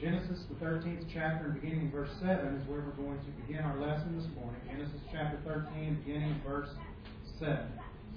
Genesis, the 13th chapter, and beginning in verse 7 is where we're going to begin our lesson this morning. Genesis chapter 13, beginning in verse 7.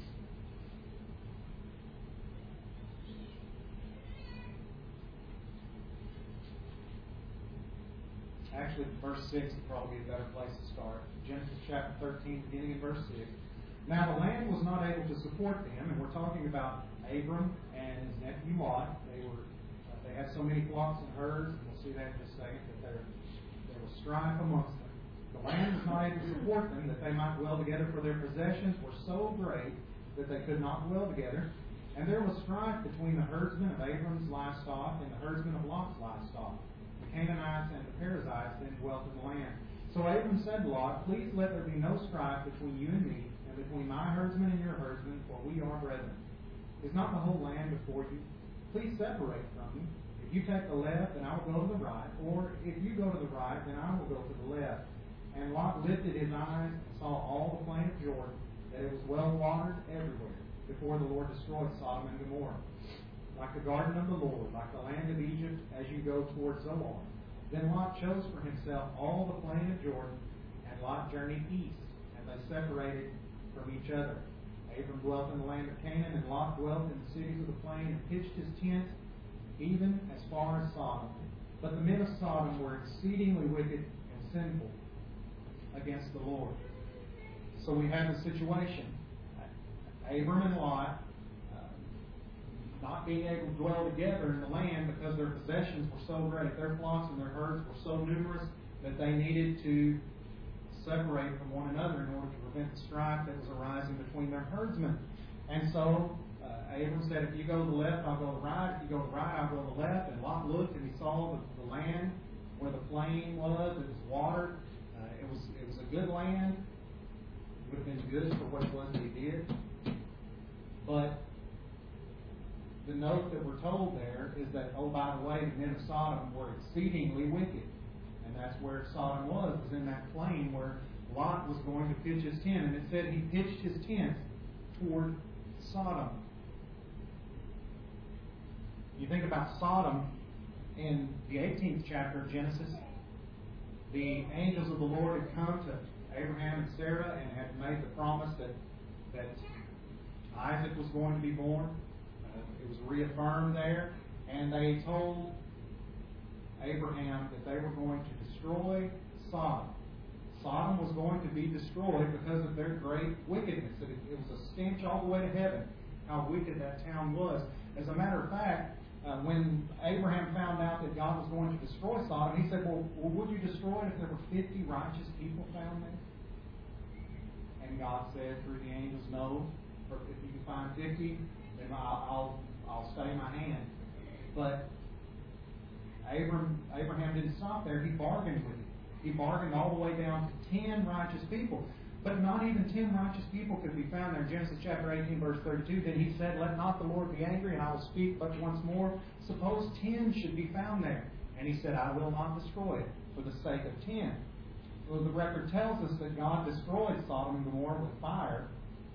Actually, verse 6 would probably be a better place to start. Genesis chapter 13, beginning in verse 6. Now the land was not able to support them, and we're talking about Abram and his nephew Lot. They had so many flocks and herds, and we'll see that in a second, that there was strife amongst them. The land was not able to support them, that they might dwell together, for their possessions were so great that they could not dwell together. And there was strife between the herdsmen of Abram's livestock and the herdsmen of Lot's livestock. The Canaanites and the Perizzites then dwelt in the land. So Abram said to Lot, Please let there be no strife between you and me, and between my herdsmen and your herdsmen, for we are brethren. Is not the whole land before you? Please separate from me. If you take the left, then I will go to the right, or if you go to the right, then I will go to the left. And Lot lifted his eyes and saw all the plain of Jordan, that it was well watered everywhere, before the Lord destroyed Sodom and Gomorrah. Like the garden of the Lord, like the land of Egypt, as you go towards Zoar. Then Lot chose for himself all the plain of Jordan, and Lot journeyed east, and they separated from each other. Abram dwelt in the land of Canaan, and Lot dwelt in the cities of the plain, and pitched his tent even as far as Sodom. But the men of Sodom were exceedingly wicked and sinful against the Lord. So we have a situation. Abram and Lot not being able to dwell together in the land because their possessions were so great. Their flocks and their herds were so numerous that they needed to separate from one another in order to prevent the strife that was arising between their herdsmen. And so Abram said, if you go to the left, I'll go to the right. If you go to the right, I'll go to the left. And Lot looked and he saw the land where the plain was. It was watered. It was a good land. It would have been good for what it was that he did. But the note that we're told there is that, oh, by the way, the men of Sodom were exceedingly wicked. And that's where Sodom was in that plain where Lot was going to pitch his tent. And it said he pitched his tent toward Sodom. You think about Sodom in the 18th chapter of Genesis. The angels of the Lord had come to Abraham and Sarah and had made the promise that Isaac was going to be born. It was reaffirmed there. And they told Abraham that they were going to destroy Sodom. Sodom was going to be destroyed because of their great wickedness. It was a stench all the way to heaven, how wicked that town was. As a matter of fact, when Abraham found out that God was going to destroy Sodom, he said, well, would you destroy it if there were 50 righteous people found there? And God said through the angels, no. If you can find 50, then I'll stay my hand. But Abraham didn't stop there. He bargained with him. He bargained all the way down to 10 righteous people. But not even 10 righteous people could be found there. In Genesis chapter 18, verse 32, then he said, Let not the Lord be angry, and I will speak but once more. Suppose 10 should be found there. And he said, I will not destroy it for the sake of 10. Well, the record tells us that God destroyed Sodom and Gomorrah with fire.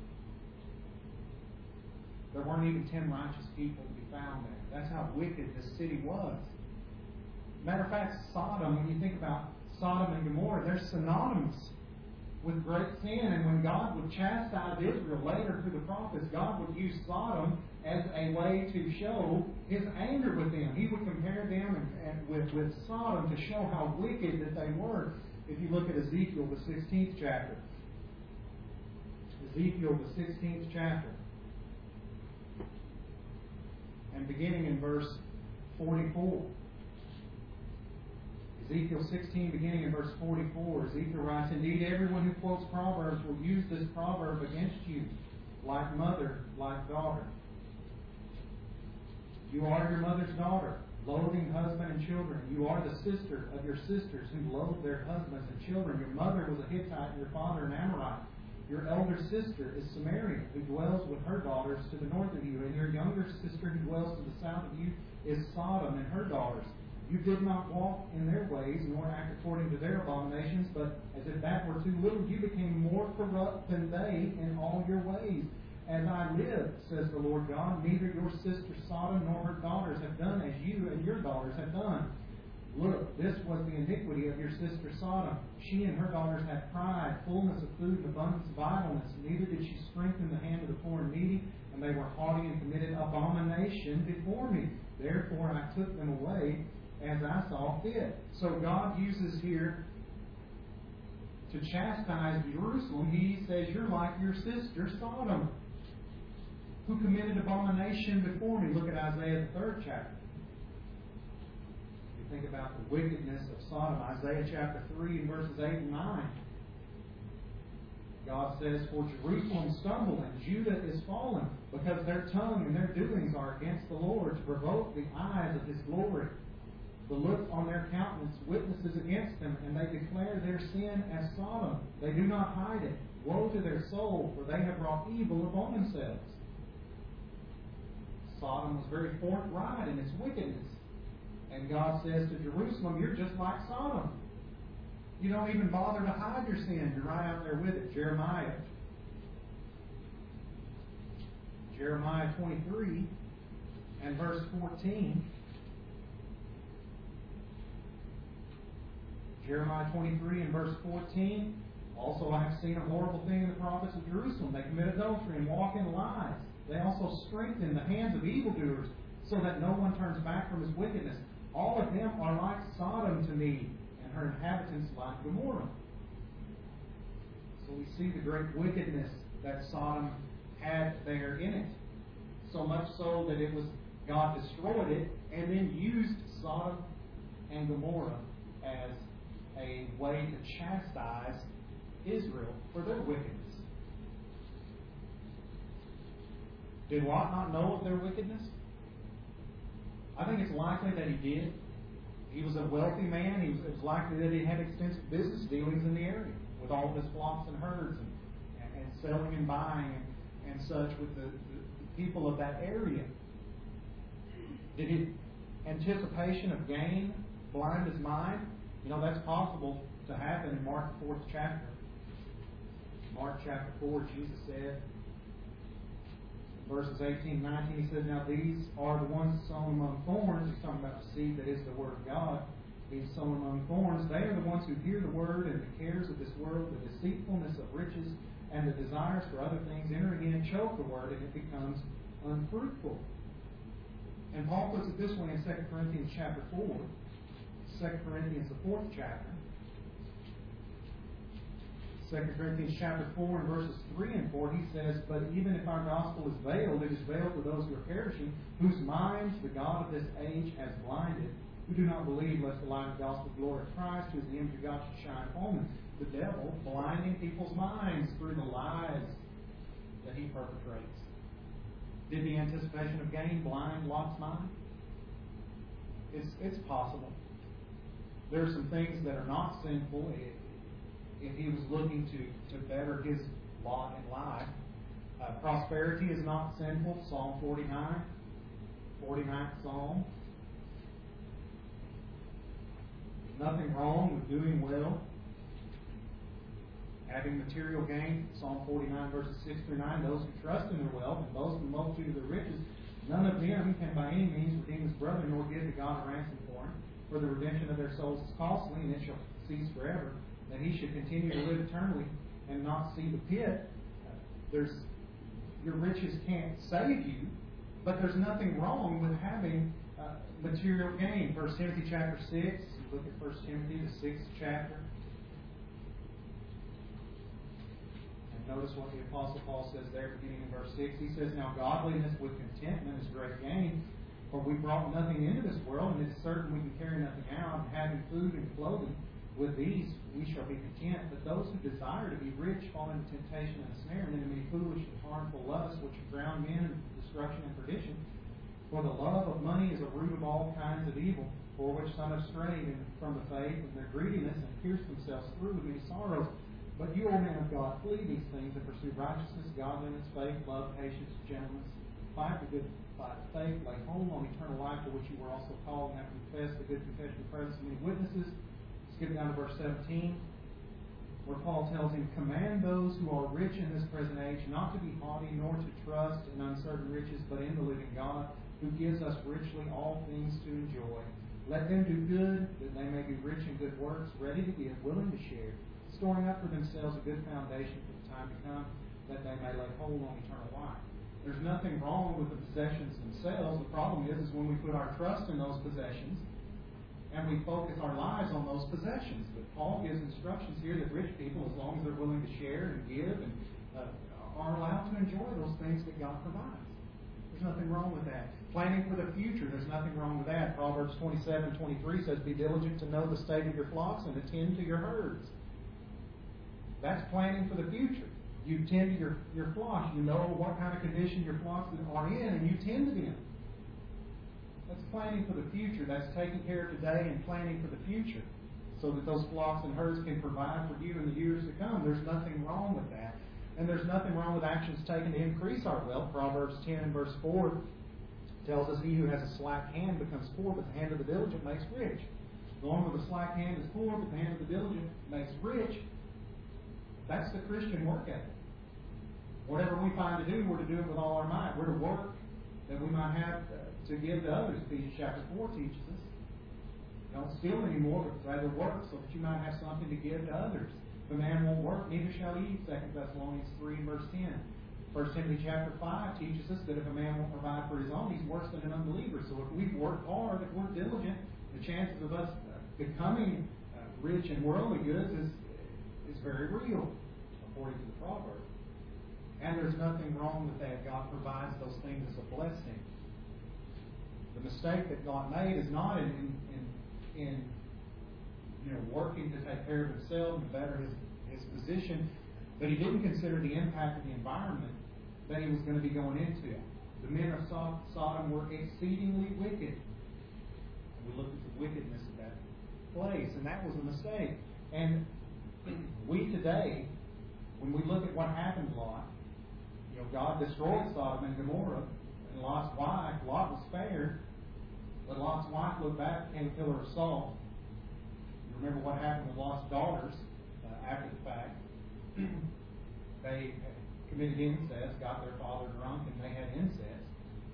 There weren't even 10 righteous people to be found there. That's how wicked this city was. Matter of fact, Sodom, when you think about Sodom and Gomorrah, they're synonymous with great sin. And when God would chastise Israel later through the prophets, God would use Sodom as a way to show His anger with them. He would compare them with Sodom to show how wicked that they were. If you look at Ezekiel, the 16th chapter. Ezekiel, the 16th chapter. And beginning in verse 44. Ezekiel 16, beginning in verse 44, Ezekiel writes, Indeed, everyone who quotes Proverbs will use this proverb against you, like mother, like daughter. You are your mother's daughter, loathing husband and children. You are the sister of your sisters who loathe their husbands and children. Your mother was a Hittite, and your father an Amorite. Your elder sister is Samaria, who dwells with her daughters to the north of you. And your younger sister, who dwells to the south of you, is Sodom and her daughters. You did not walk in their ways, nor act according to their abominations, but as if that were too little, you became more corrupt than they in all your ways. As I live, says the Lord God, neither your sister Sodom nor her daughters have done as you and your daughters have done. Look, this was the iniquity of your sister Sodom. She and her daughters had pride, fullness of food, and abundance of idleness. Neither did she strengthen the hand of the poor and needy, and they were haughty and committed abomination before me. Therefore I took them away as I saw fit. So God uses here to chastise Jerusalem. He says, you're like your sister Sodom, who committed abomination before me. Look at Isaiah the 3rd chapter. You think about the wickedness of Sodom. Isaiah chapter 3 and verses 8 and 9. God says, for Jerusalem stumbled and Judah is fallen, because their tongue and their doings are against the Lord, to provoke the eyes of His glory. The look on their countenance witnesses against them, and they declare their sin as Sodom. They do not hide it. Woe to their soul, for they have brought evil upon themselves. Sodom was very forthright in its wickedness. And God says to Jerusalem, you're just like Sodom. You don't even bother to hide your sin. You're right out there with it. Jeremiah 23 and verse 14. Jeremiah 23 and verse 14. Also I have seen a horrible thing in the prophets of Jerusalem. They commit adultery and walk in lies. They also strengthen the hands of evildoers, so that no one turns back from his wickedness. All of them are like Sodom to me, and her inhabitants like Gomorrah. So we see the great wickedness that Sodom had there in it. So much so that it was God destroyed it and then used Sodom and Gomorrah as a way to chastise Israel for their wickedness. Did Lot not know of their wickedness? I think it's likely that he did. He was a wealthy man. It was likely that he had extensive business dealings in the area with all of his flocks and herds and selling and buying and such with the people of that area. Did his anticipation of gain blind his mind? You know, that's possible to happen in Mark 4th chapter. Mark chapter 4, Jesus said, verses 18 and 19, he says, now these are the ones sown among thorns. He's talking about the seed that is the Word of God. These sown among thorns, they are the ones who hear the Word, and the cares of this world, the deceitfulness of riches, and the desires for other things entering in choke the Word, and it becomes unfruitful. And Paul puts it this way in 2 Corinthians chapter 4. 2 Corinthians, the 4th chapter. 2 Corinthians chapter 4 and verses 3 and 4, he says, but even if our gospel is veiled, it is veiled to those who are perishing, whose minds the God of this age has blinded, who do not believe lest the light of the gospel of the glory of Christ, who is the image of God, should shine upon them. The devil blinding people's minds through the lies that he perpetrates. Did the anticipation of gain blind Lot's mind? It's possible. There are some things that are not sinful if he was looking to better his lot in life. Prosperity is not sinful. Psalm 49, 49th Psalm. Nothing wrong with doing well. Having material gain, Psalm 49 verses 6 through 9, those who trust in their wealth and boast in the multitude of their riches, none of them can by any means redeem his brother, nor give to God a ransom for him. For the redemption of their souls is costly, and it shall cease forever. That he should continue to live eternally and not see the pit. Your riches can't save you, but there's nothing wrong with having material gain. 1 Timothy chapter 6, look at 1 Timothy, the 6th chapter. And notice what the Apostle Paul says there, beginning in verse 6. He says, now godliness with contentment is great gain, for we brought nothing into this world, and it's certain we can carry nothing out, and having food and clothing, with these we shall be content. But those who desire to be rich fall into temptation and a snare, and into many foolish and harmful lusts, which drown men in destruction and perdition. For the love of money is a root of all kinds of evil, for which some have strayed from the faith in their greediness, and pierced themselves through with many sorrows. But you, O man of God, flee these things, and pursue righteousness, godliness, faith, love, patience, gentleness. Fight the good fight of faith, lay hold on eternal life, to which you were also called, and have confessed the good confession in the presence of many witnesses. Skip down to verse 17, where Paul tells him, command those who are rich in this present age not to be haughty, nor to trust in uncertain riches, but in the living God, who gives us richly all things to enjoy. Let them do good, that they may be rich in good works, ready to give, willing to share, storing up for themselves a good foundation for the time to come, that they may lay hold on eternal life. There's nothing wrong with the possessions themselves. The problem is when we put our trust in those possessions and we focus our lives on those possessions. But Paul gives instructions here that rich people, as long as they're willing to share and give, and are allowed to enjoy those things that God provides. There's nothing wrong with that. Planning for the future, there's nothing wrong with that. Proverbs 27:23 says, "Be diligent to know the state of your flocks and attend to your herds." That's planning for the future. You tend to your flocks. You know what kind of condition your flocks are in, and you tend to them. That's planning for the future. That's taking care of today and planning for the future, so that those flocks and herds can provide for you in the years to come. There's nothing wrong with that. And there's nothing wrong with actions taken to increase our wealth. Proverbs 10 and verse 4 tells us, "He who has a slack hand becomes poor, but the hand of the diligent makes rich." The one with a slack hand is poor, but the hand of the diligent makes rich. That's the Christian work ethic. Whatever we find to do, we're to do it with all our might. We're to work that we might have to give to others. Ephesians chapter 4 teaches us. Don't steal anymore, but rather work so that you might have something to give to others. If a man won't work, neither shall he eat. 2 Thessalonians 3 and verse 10. 1 Timothy chapter 5 teaches us that if a man won't provide for his own, he's worse than an unbeliever. So if we work hard, if we're diligent, the chances of us becoming rich in worldly goods is very real, according to the proverb. And there's nothing wrong with that. God provides those things as a blessing. The mistake that God made is not in working to take care of himself and better his position, but he didn't consider the impact of the environment that he was going to be going into. The men of Sodom were exceedingly wicked. And we looked at the wickedness of that place, and that was a mistake. And we today, when we look at what happened to Lot, God destroyed Sodom and Gomorrah, and Lot's wife, Lot was spared, but Lot's wife looked back and became a pillar of salt. You remember what happened with Lot's daughters after the fact. They committed incest, got their father drunk, and they had incest.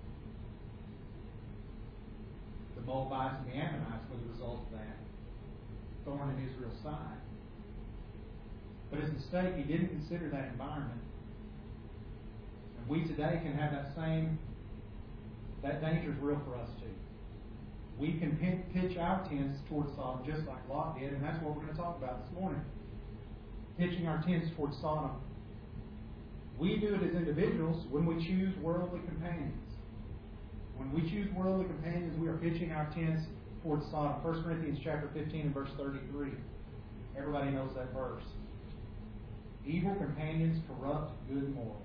The Moabites and the Ammonites were the result of that. Thorn in Israel's side. But his mistake, he didn't consider that environment. And we today can have that danger is real for us too. We can pitch our tents towards Sodom just like Lot did, and that's what we're going to talk about this morning. Pitching our tents towards Sodom. We do it as individuals when we choose worldly companions. When we choose worldly companions, we are pitching our tents towards Sodom. 1 Corinthians chapter 15 and verse 33. Everybody knows that verse. Evil companions corrupt good morals.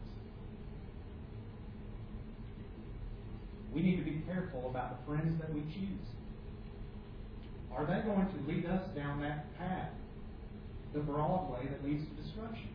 We need to be careful about the friends that we choose. Are they going to lead us down that path, the broad way that leads to destruction?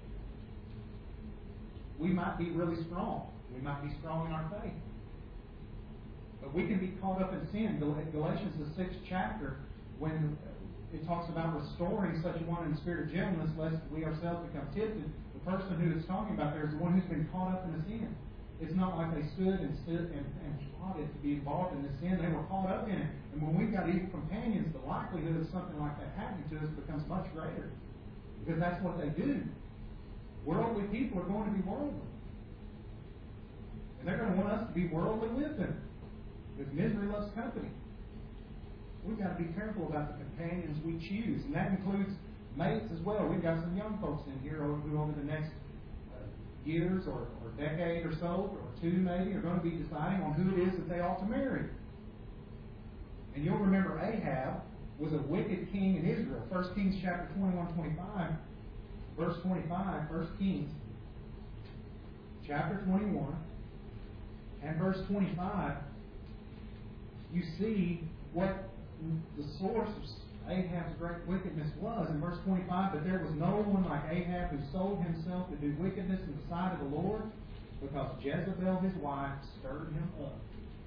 We might be really strong. We might be strong in our faith. But we can be caught up in sin. Galatians, the 6th chapter, when it talks about restoring such a one in the spirit of gentleness, lest we ourselves become tempted, the person who is talking about there is the one who's been caught up in the sin. It's not like they stood and plotted to be involved in the sin. They were caught up in it. And when we've got evil companions, the likelihood of something like that happening to us becomes much greater. Because that's what they do. Worldly people are going to be worldly. And they're going to want us to be worldly with them. Because misery loves company. We've got to be careful about the companions we choose. And that includes mates as well. We've got some young folks in here who over the next years or decade or so, or two maybe, are going to be deciding on who it is that they ought to marry. And you'll remember Ahab was a wicked king in Israel. 1 Kings chapter 21-25, verse 25, 1 Kings chapter 21 and verse 25, you see what the source of Ahab's great wickedness was. In verse 25, but there was no one like Ahab who sold himself to do wickedness in the sight of the Lord, because Jezebel his wife stirred him up.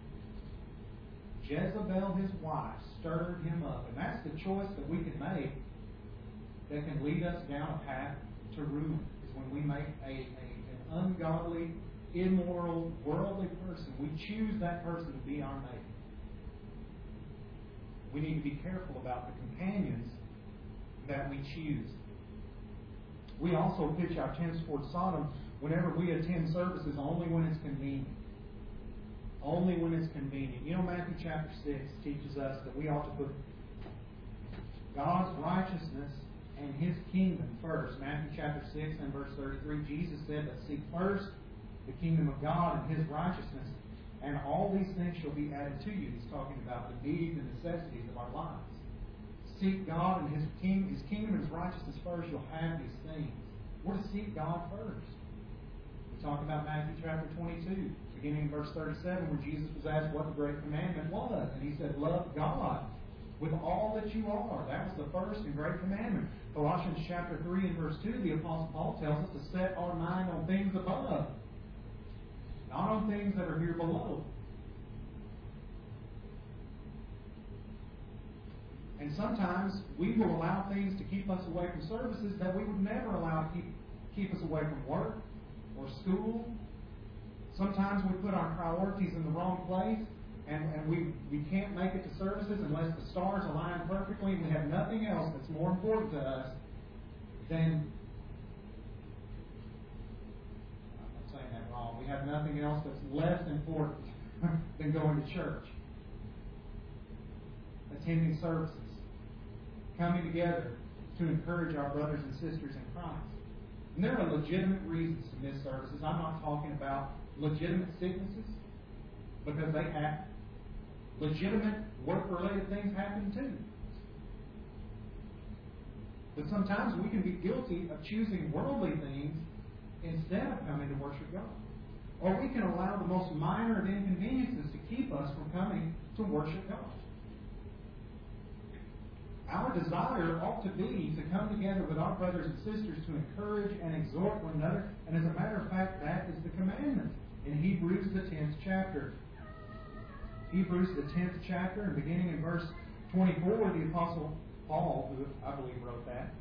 Jezebel his wife stirred him up. And that's the choice that we can make that can lead us down a path to ruin, is when we make an ungodly, immoral, worldly person. We choose that person to be our mate. We need to be careful about the companions that we choose. We also pitch our tents toward Sodom whenever we attend services only when it's convenient. Only when it's convenient. You know, Matthew chapter 6 teaches us that we ought to put God's righteousness and His kingdom first. Matthew chapter 6 and verse 33, Jesus said that seek first the kingdom of God and His righteousness, and all these things shall be added to you. He's talking about the needs and necessities of our lives. Seek God and His kingdom and His righteousness first, you'll have these things. We're to seek God first. We talk about Matthew chapter 22, beginning in verse 37, where Jesus was asked what the great commandment was. And He said, love God with all that you are. That was the first and great commandment. Colossians chapter 3 and verse 2, the Apostle Paul tells us to set our mind on things above, not on things that are here below. And sometimes we will allow things to keep us away from services that we would never allow to keep us away from work or school. Sometimes we put our priorities in the wrong place, and we can't make it to services unless the stars align perfectly, and we have nothing else that's more important to us than, I'm saying that wrong, we have nothing else that's less important than going to church, attending services, coming together to encourage our brothers and sisters in Christ. And there are legitimate reasons to miss services. I'm not talking about legitimate sicknesses, because they happen. Legitimate work-related things happen too. But sometimes we can be guilty of choosing worldly things instead of coming to worship God. Or we can allow the most minor of inconveniences to keep us from coming to worship God. Our desire ought to be to come together with our brothers and sisters to encourage and exhort one another. And as a matter of fact, that is the commandment in Hebrews the 10th chapter. Hebrews the 10th chapter, and beginning in verse 24, the Apostle Paul, who I believe wrote that,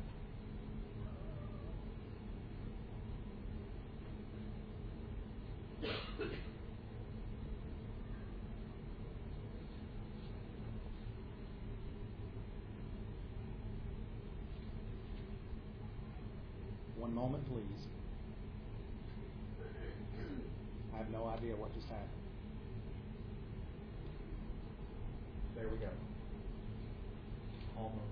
one moment, please. I have no idea what just happened. There we go. Almost.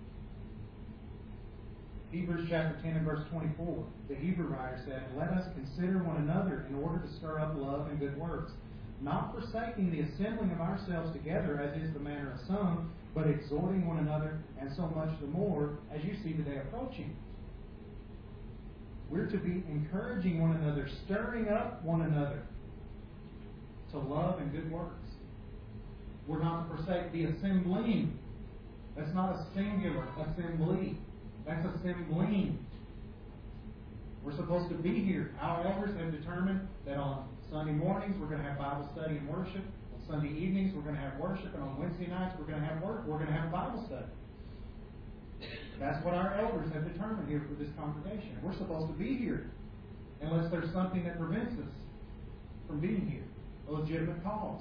Hebrews chapter 10 and verse 24. The Hebrew writer said, let us consider one another in order to stir up love and good works, not forsaking the assembling of ourselves together, as is the manner of some, but exhorting one another, and so much the more as you see the day approaching. We're to be encouraging one another, stirring up one another to love and good works. We're not to forsake the assembling. That's not a singular assembly. That's assembling. We're supposed to be here. Our elders have determined that on Sunday mornings we're going to have Bible study and worship. On Sunday evenings we're going to have worship. And on Wednesday nights we're going to have work. We're going to have Bible study. That's what our elders have determined here for this congregation. We're supposed to be here unless there's something that prevents us from being here. A legitimate cause.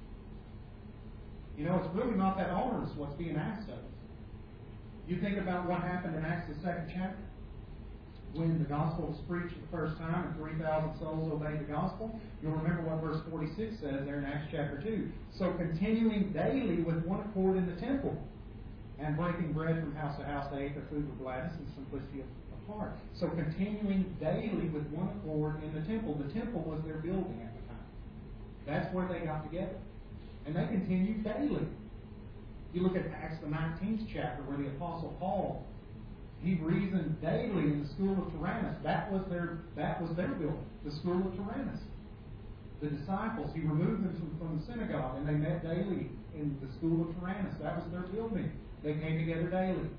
You know, it's really not that onerous what's being asked of us. You think about what happened in Acts the 2nd chapter when the gospel was preached the first time and 3,000 souls obeyed the gospel. You'll remember what verse 46 says there in Acts chapter 2. So continuing daily with one accord in the temple and breaking bread from house to house, they ate their food with gladness and simplicity of heart. So continuing daily with one accord in the temple. The temple was their building at the time. That's where they got together. And they continued daily. You look at Acts the 19th chapter where the Apostle Paul, he reasoned daily in the school of Tyrannus. That was their building, the school of Tyrannus. The disciples, he removed them from the synagogue, and they met daily in the school of Tyrannus. That was their building. They came together daily.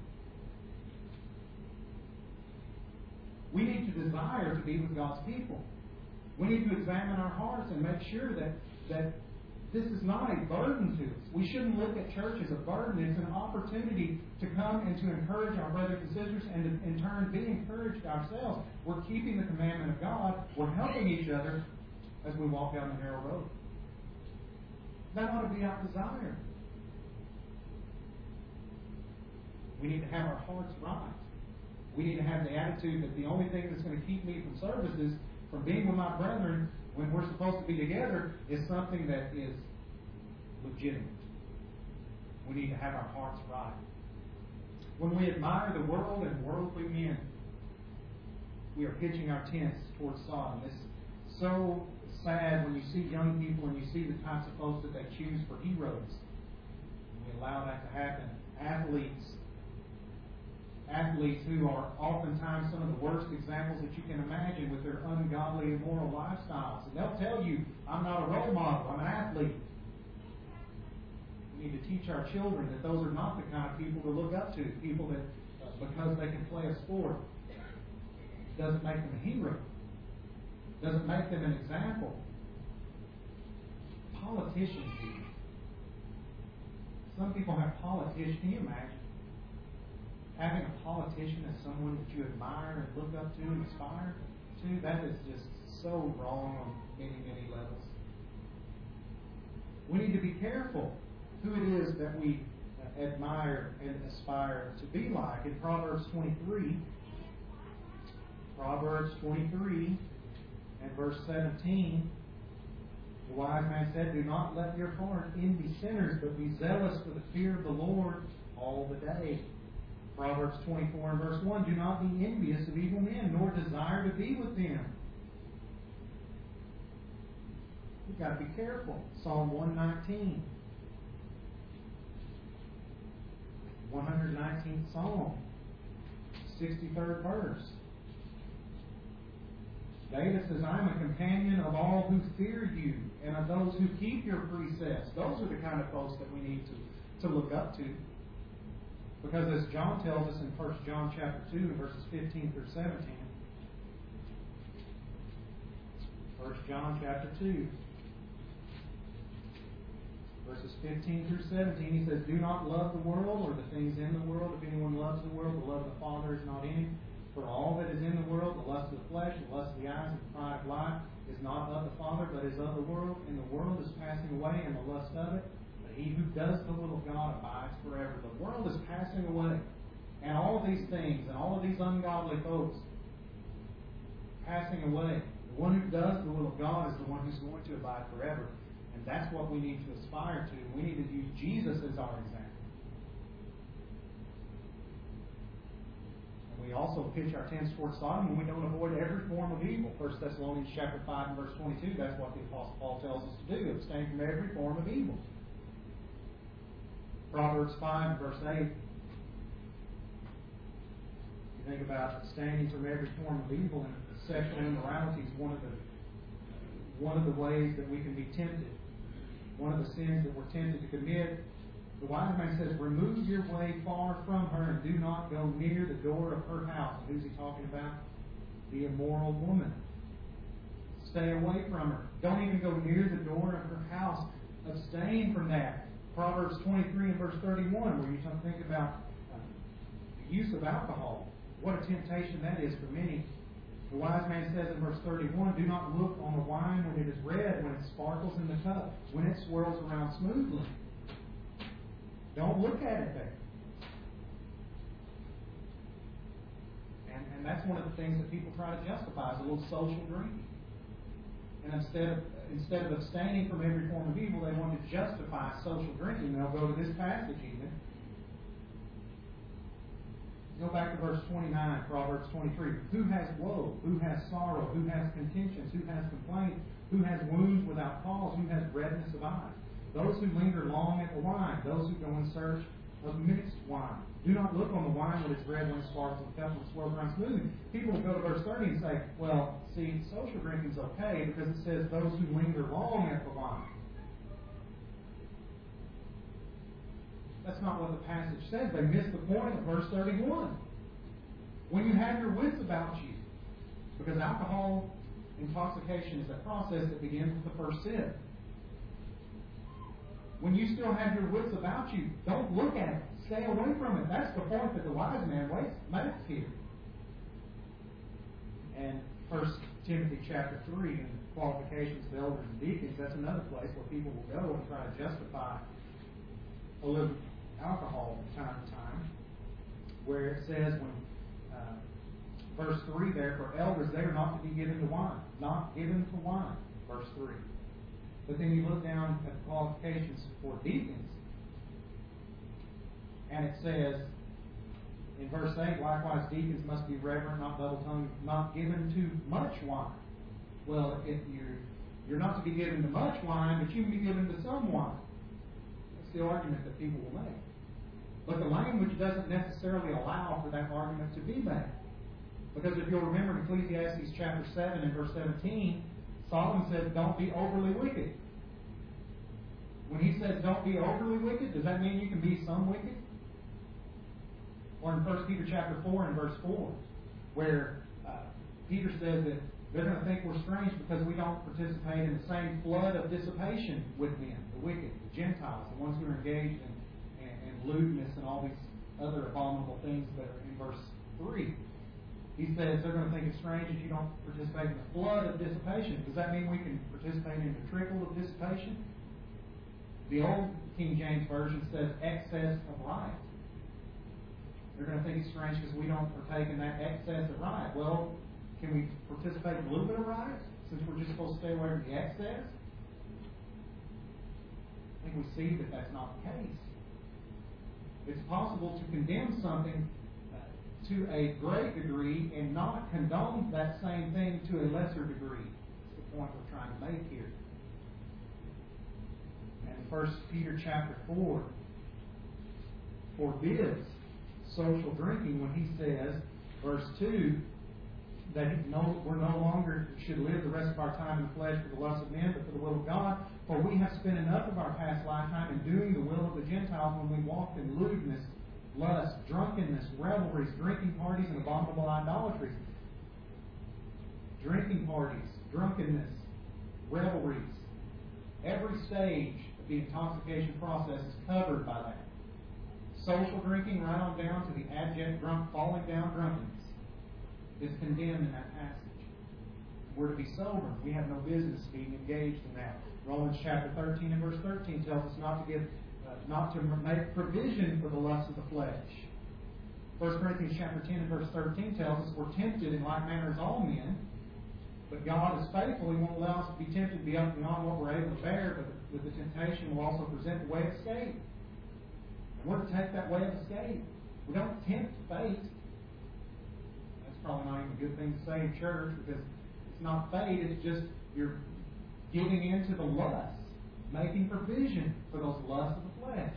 We need to desire to be with God's people. We need to examine our hearts and make sure that this is not a burden to us. We shouldn't look at church as a burden. It's an opportunity to come and to encourage our brothers and sisters and to, in turn, be encouraged ourselves. We're keeping the commandment of God. We're helping each other as we walk down the narrow road. That ought to be our desire. We need to have our hearts right. We need to have the attitude that the only thing that's going to keep me from services, from being with my brethren when we're supposed to be together, is something that is legitimate. We need to have our hearts right. When we admire the world and worldly men, we are pitching our tents towards Sodom. It's so sad when you see young people and you see the types of folks that they choose for heroes. We allow that to happen. Athletes who are oftentimes some of the worst examples that you can imagine with their ungodly, immoral lifestyles. And they'll tell you, I'm not a role model, I'm an athlete. We need to teach our children that those are not the kind of people to look up to. People that, because they can play a sport, doesn't make them a hero. Doesn't make them an example. Politicians do. Some people have politicians. Can you imagine having a politician as someone that you admire and look up to and aspire to? That is just so wrong on many, many levels. We need to be careful who it is that we admire and aspire to be like. In Proverbs 23 and verse 17, the wise man said, do not let your heart envy sinners, but be zealous for the fear of the Lord all the day. Proverbs 24 and verse 1, do not be envious of evil men, nor desire to be with them. We've got to be careful. Psalm 119. 119th Psalm, 63rd verse. David says, I am a companion of all who fear you, and of those who keep your precepts. Those are the kind of folks that we need to look up to. Because as John tells us in 1 John chapter 2, verses 15 through 17, 1 John chapter 2, verses 15 through 17, he says, do not love the world or the things in the world. If anyone loves the world, the love of the Father is not in him. For all that is in the world, the lust of the flesh, the lust of the eyes, and the pride of life, is not of the Father, but is of the world. And the world is passing away, and the lust of it. But he who does the will of God abides forever. The world is passing away. And all of these things, and all of these ungodly folks, passing away. The one who does the will of God is the one who's going to abide forever. And that's what we need to aspire to. We need to use Jesus as our example. And we also pitch our tents towards Sodom when we don't avoid every form of evil. 1 Thessalonians chapter 5 and verse 22, that's what the Apostle Paul tells us to do. Abstain from every form of evil. Proverbs 5 and verse 8. You think about abstaining from every form of evil, and sexual immorality is one of the ways that we can be tempted. One of the sins that we're tempted to commit. The wise man says, remove your way far from her and do not go near the door of her house. And who's he talking about? The immoral woman. Stay away from her. Don't even go near the door of her house. Abstain from that. Proverbs 23 and verse 31, where you think about the use of alcohol. What a temptation that is for many. The wise man says in verse 31, do not look on the wine when it is red, when it sparkles in the cup, when it swirls around smoothly. Don't look at it there. And that's one of the things that people try to justify, is a little social drinking. And instead of abstaining from every form of evil, they want to justify social drinking. They'll go to this passage even. Go back to verse 29, Proverbs 23. Who has woe? Who has sorrow? Who has contentions? Who has complaints? Who has wounds without cause? Who has redness of eye? Those who linger long at the wine. Those who go in search of mixed wine. Do not look on the wine when it's red, when it sparkles in the cup, when it swirls around smoothly. People will go to verse 30 and say, well, see, social drinking's okay because it says those who linger long at the wine. That's not what the passage says. They missed the point of verse 31. When you have your wits about you, because alcohol intoxication is a process that begins with the first sip. When you still have your wits about you, don't look at it. Stay away from it. That's the point that the wise man makes here. And 1 Timothy chapter 3, and qualifications of elders and deacons, that's another place where people will go and try to justify a little alcohol from time to time. where it says when verse 3 there, for elders they are not to be given to wine, not given to wine, verse 3. But then you look down at the qualifications for deacons, and it says in verse 8, likewise deacons must be reverent, not double-tongued, not given to much wine. Well, if you're not to be given to much wine, but you can be given to some wine. That's the argument that people will make. But the language doesn't necessarily allow for that argument to be made. Because if you'll remember in Ecclesiastes chapter 7 and verse 17, Solomon says, don't be overly wicked. When he says don't be overly wicked, does that mean you can be some wicked? Or in 1 Peter chapter 4 and verse 4, where Peter says that they're going to think we're strange because we don't participate in the same flood of dissipation with men, the wicked, the Gentiles, the ones who are engaged in lewdness and all these other abominable things that are in verse 3. He says they're going to think it's strange that you don't participate in the flood of dissipation. Does that mean we can participate in the trickle of dissipation? The old King James Version says excess of riot. They're going to think it's strange because we don't partake in that excess of riot. Well, can we participate in a little bit of riot since we're just supposed to stay away from the excess? I think we see that that's not the case. It's possible to condemn something to a great degree and not condone that same thing to a lesser degree. That's the point we're trying to make here. And 1 Peter chapter 4 forbids social drinking when he says, verse 2, that we're no longer should live the rest of our time in the flesh for the lust of men, but for the will of God. For we have spent enough of our past lifetime in doing the will of the Gentiles when we walked in lewdness, lust, drunkenness, revelries, drinking parties, and abominable idolatries. Drinking parties, drunkenness, revelries. Every stage of the intoxication process is covered by that. Social drinking, right on down to the abject drunk, falling down drunkenness, is condemned in that passage. We're to be sober. We have no business being engaged in that. Romans chapter 13 and verse 13 tells us not to make provision for the lust of the flesh. 1 Corinthians chapter 10 and verse 13 tells us we're tempted in like manner as all men, but God is faithful. He won't allow us to be tempted beyond what we're able to bear, but with the temptation will also present the way of escape. And we're to take that way of escape. We don't tempt fate. That's probably not even a good thing to say in church, because it's not fate, it's just you're giving into the lust, making provision for those lusts of the flesh.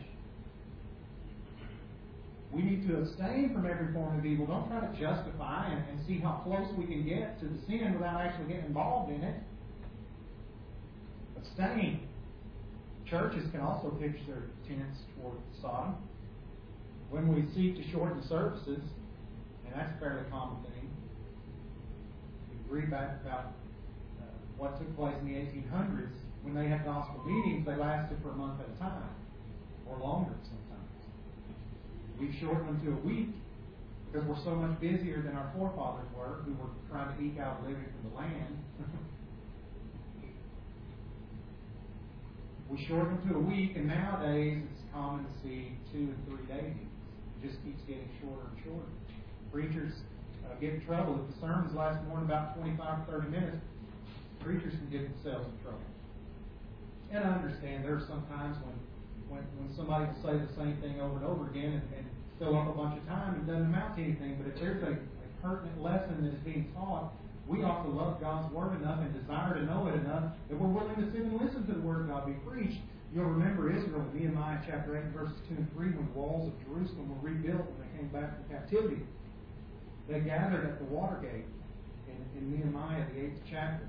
We need to abstain from every form of evil. Don't try to justify and see how close we can get to the sin without actually getting involved in it. Abstain. Churches can also pitch their tents toward Sodom. When we seek to shorten services, and that's a fairly common thing, you read back about what took place in the 1800s. When they had gospel meetings, they lasted for a month at a time, or longer sometimes. We've shortened them to a week because we're so much busier than our forefathers were, who were trying to eke out a living from the land. We shortened them to a week, and nowadays it's common to see 2 and 3 day meetings. It just keeps getting shorter and shorter. Preachers get in trouble. If the sermons last more than about 25 or 30 minutes, preachers can get themselves in trouble. And I understand there are some times when somebody will say the same thing over and over again and fill up a bunch of time and doesn't amount to anything. But if there's a pertinent lesson that is being taught, we ought to love God's Word enough and desire to know it enough that we're willing to sit and listen to the Word of God be preached. You'll remember Israel in Nehemiah chapter 8 verses 2 and 3 when the walls of Jerusalem were rebuilt when they came back from captivity. They gathered at the Watergate in Nehemiah, the 8th chapter.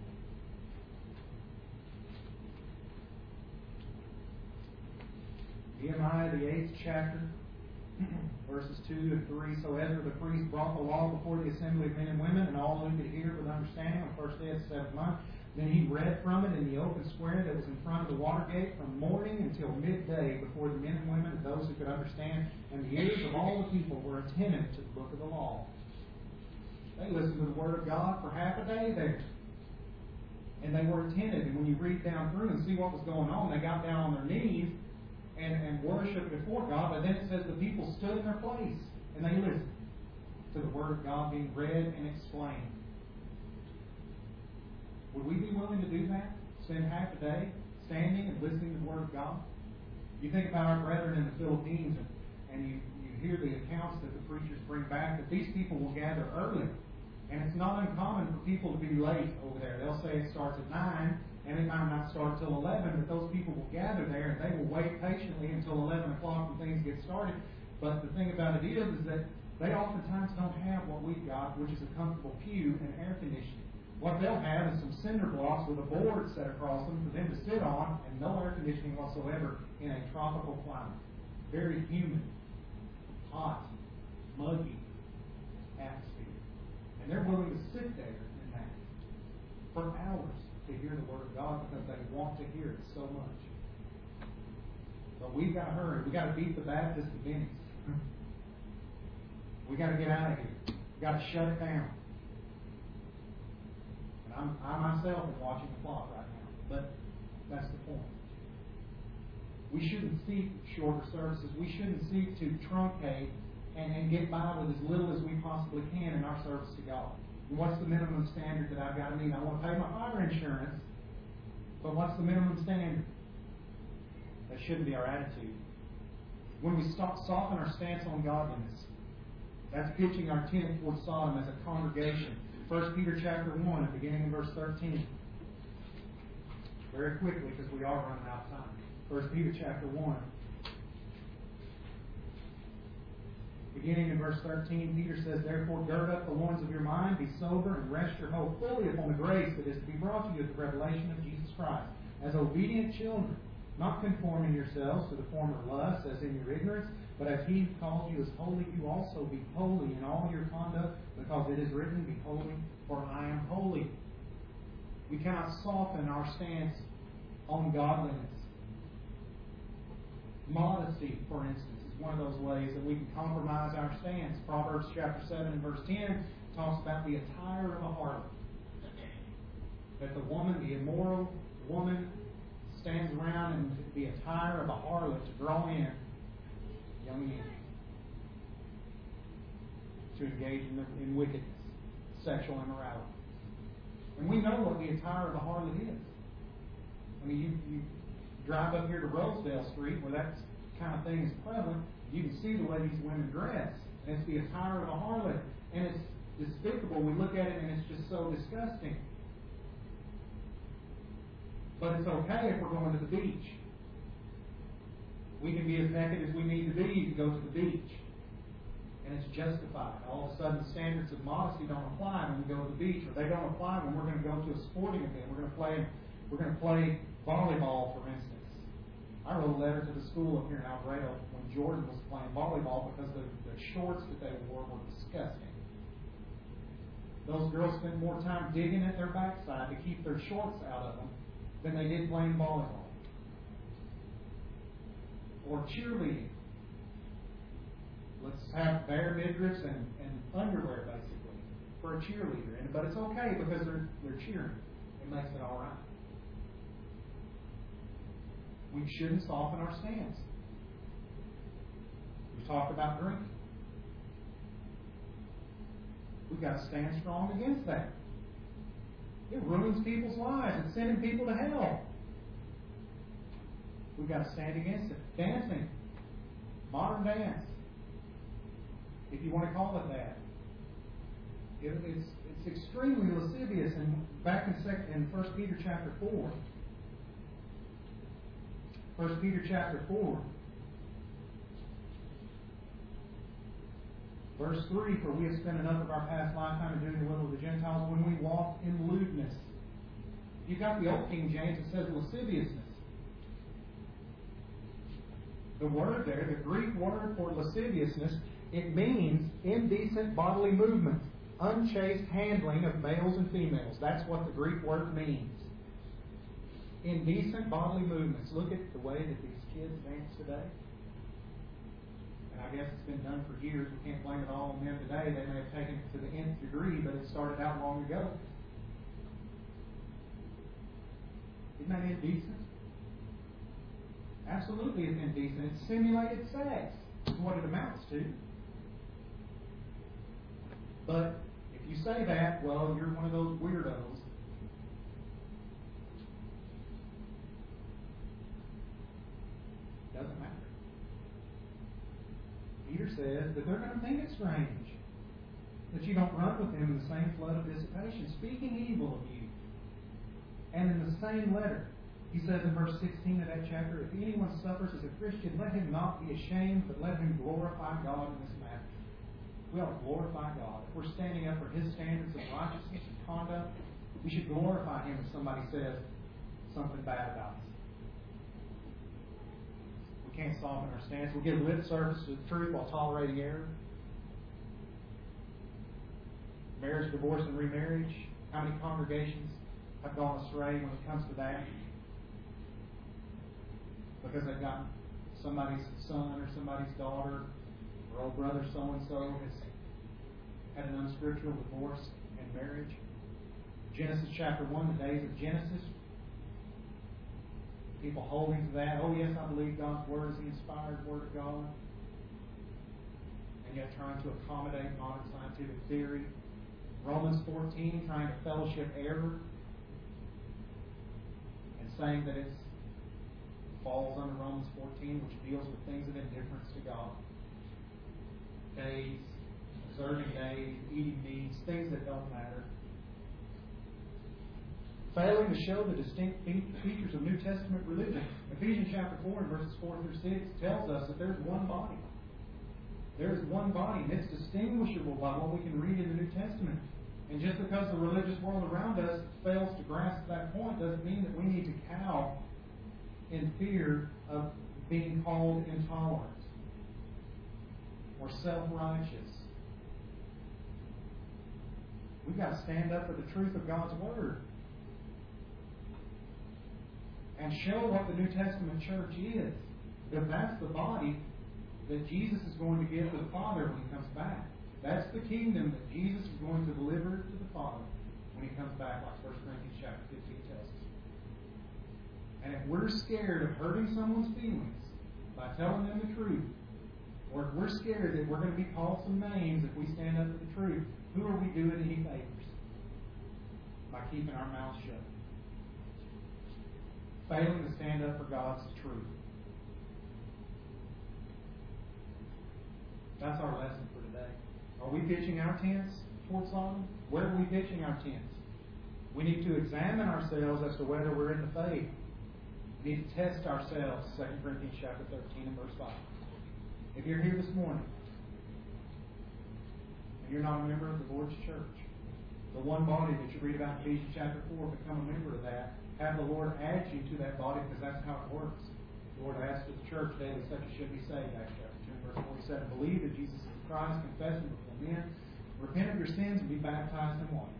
Nehemiah, the 8th chapter, verses 2 and 3. So Ezra the priest brought the law before the assembly of men and women, and all who could hear with understanding on the first day of the 7th month. Then he read from it in the open square that was in front of the Watergate from morning until midday before the men and women and those who could understand. And the ears of all the people were attentive to the book of the law. They listened to the Word of God for half a day there. And they were attentive. And when you read down through and see what was going on, they got down on their knees and worshiped before God. But then it says the people stood in their place and they listen to the Word of God being read and explained. Would we be willing to do that? Spend half a day standing and listening to the Word of God? You think about our brethren in the Philippines, and you hear the accounts that the preachers bring back, that these people will gather early. And it's not uncommon for people to be late over there. They'll say it starts at 9, and it might not start till 11, but those people will gather there, and they will wait patiently until 11 o'clock when things get started. But the thing about it is that they oftentimes don't have what we've got, which is a comfortable pew and air conditioning. What they'll have is some cinder blocks with a board set across them for them to sit on, and no air conditioning whatsoever in a tropical climate. Very humid, hot, muggy atmosphere. And they're willing to sit there in that for hours to hear the Word of God because they want to hear it so much. But we've got to hurry. We've got to beat the Baptist to Venice. We've got to get out of here. We've got to shut it down. And I myself am watching the clock right now. But that's the point. We shouldn't seek shorter services. We shouldn't seek to truncate and get by with as little as we possibly can in our service to God. And what's the minimum standard that I've got to meet? I want to pay my fire insurance, but what's the minimum standard? That shouldn't be our attitude. When we soften our stance on godliness, that's pitching our tent towards Sodom as a congregation. 1 Peter chapter 1, beginning in verse 13. Very quickly, because we are running out of time. 1 Peter chapter 1. Beginning in verse 13, Peter says, "Therefore gird up the loins of your mind, be sober, and rest your hope fully upon the grace that is to be brought to you at the revelation of Jesus Christ. As obedient children, not conforming yourselves to the former lusts, as in your ignorance, but as He who called you is holy, you also be holy in all your conduct, because it is written, Be holy, for I am holy." We cannot soften our stance on godliness. Modesty, for instance, one of those ways that we can compromise our stance. Proverbs chapter 7 and verse 10 talks about the attire of a harlot. That the woman, the immoral woman, stands around in the attire of a harlot to draw in young men to engage in wickedness, sexual immorality. And we know what the attire of a harlot is. I mean, you drive up here to Rosedale Street, where that kind of thing is prevalent, you can see the way these women dress. And it's the attire of a harlot. And it's despicable. We look at it and it's just so disgusting. But it's okay if we're going to the beach. We can be as naked as we need to be to go to the beach. And it's justified. All of a sudden, standards of modesty don't apply when we go to the beach, or they don't apply when we're going to go to a sporting event. We're going to play volleyball, for instance. I wrote a letter to the school up here in Alvarado when Jordan was playing volleyball because the shorts that they wore were disgusting. Those girls spent more time digging at their backside to keep their shorts out of them than they did playing volleyball. Or cheerleading. Let's have bare midriffs and underwear, basically, for a cheerleader. But it's okay because they're cheering. It makes it all right. We shouldn't soften our stance. We talked about drinking. We've got to stand strong against that. It ruins people's lives. It's sending people to hell. We've got to stand against it. Dancing. Modern dance. If you want to call it that. It's extremely lascivious. And back in 1 Peter chapter 4, 1 Peter chapter 4, verse 3, "For we have spent enough of our past lifetime in doing the will of the Gentiles when we walk in lewdness." You've got the Old King James, it says lasciviousness. The word there, the Greek word for lasciviousness, it means indecent bodily movements, unchaste handling of males and females. That's what the Greek word means. Indecent bodily movements. Look at the way that these kids dance today. And I guess it's been done for years. We can't blame it all on them today. They may have taken it to the nth degree, but it started out long ago. Isn't that indecent? Absolutely it's indecent. It's simulated sex is what it amounts to. But if you say that, well, you're one of those weirdos. Doesn't matter. Peter says that they're going to think it strange that you don't run with them in the same flood of dissipation, speaking evil of you. And in the same letter, he says in verse 16 of that chapter, if anyone suffers as a Christian, let him not be ashamed, but let him glorify God in this matter. We ought to glorify God. If we're standing up for His standards of righteousness and conduct, we should glorify Him if somebody says something bad about us. We can't soften our stance. We'll give lip service to the truth while tolerating error. Marriage, divorce, and remarriage. How many congregations have gone astray when it comes to that? Because they've got somebody's son or somebody's daughter or old brother so-and-so has had an unscriptural divorce and marriage. Genesis chapter 1, the days of Genesis. People holding to that. Oh, yes, I believe God's Word is the inspired Word of God. And yet trying to accommodate modern scientific theory. Romans 14, trying to fellowship error and saying that it falls under Romans 14, which deals with things of indifference to God. Days, observing days, eating meats, things that don't matter. Failing to show the distinct features of New Testament religion. Ephesians chapter 4 and verses 4 through 6 tells us that there's one body. There is one body, and it's distinguishable by what we can read in the New Testament. And just because the religious world around us fails to grasp that point doesn't mean that we need to cower in fear of being called intolerant or self-righteous. We've got to stand up for the truth of God's Word and show what the New Testament church is. Because that's the body that Jesus is going to give to the Father when He comes back. That's the kingdom that Jesus is going to deliver to the Father when He comes back, like 1 Corinthians chapter 15 tells us. And if we're scared of hurting someone's feelings by telling them the truth, or if we're scared that we're going to be called some names if we stand up for the truth, who are we doing any favors? By keeping our mouths shut. Failing to stand up for God's truth. That's our lesson for today. Are we pitching our tents towards Sodom? Where are we pitching our tents? We need to examine ourselves as to whether we're in the faith. We need to test ourselves, 2 Corinthians chapter 13 and verse 5. If you're here this morning and you're not a member of the Lord's church, the one body that you read about in Ephesians chapter 4, become a member of that. Have the Lord add you to that body, because that's how it works. The Lord adds to the church daily such as should be saved, Acts chapter 2 verse 47. Believe that Jesus is Christ, confess Him before men, repent of your sins, and be baptized in water.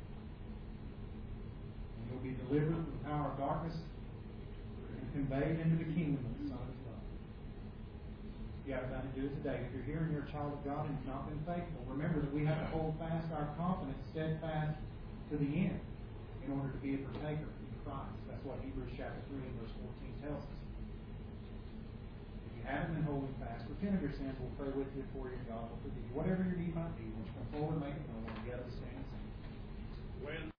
And you'll be delivered from the power of darkness and conveyed into the kingdom of the Son of His love. You haven't done to do it today. If you're here and you're a child of God and you've not been faithful, remember that we have to hold fast our confidence steadfast to the end in order to be a partaker in Christ. That's what Hebrews chapter 3 and verse 14 tells us. If you haven't been holding fast, repent of your sins. We'll pray with you for you, and God will forgive you. Whatever your need might be, won't you come forward and make it known? Together, stand and sing.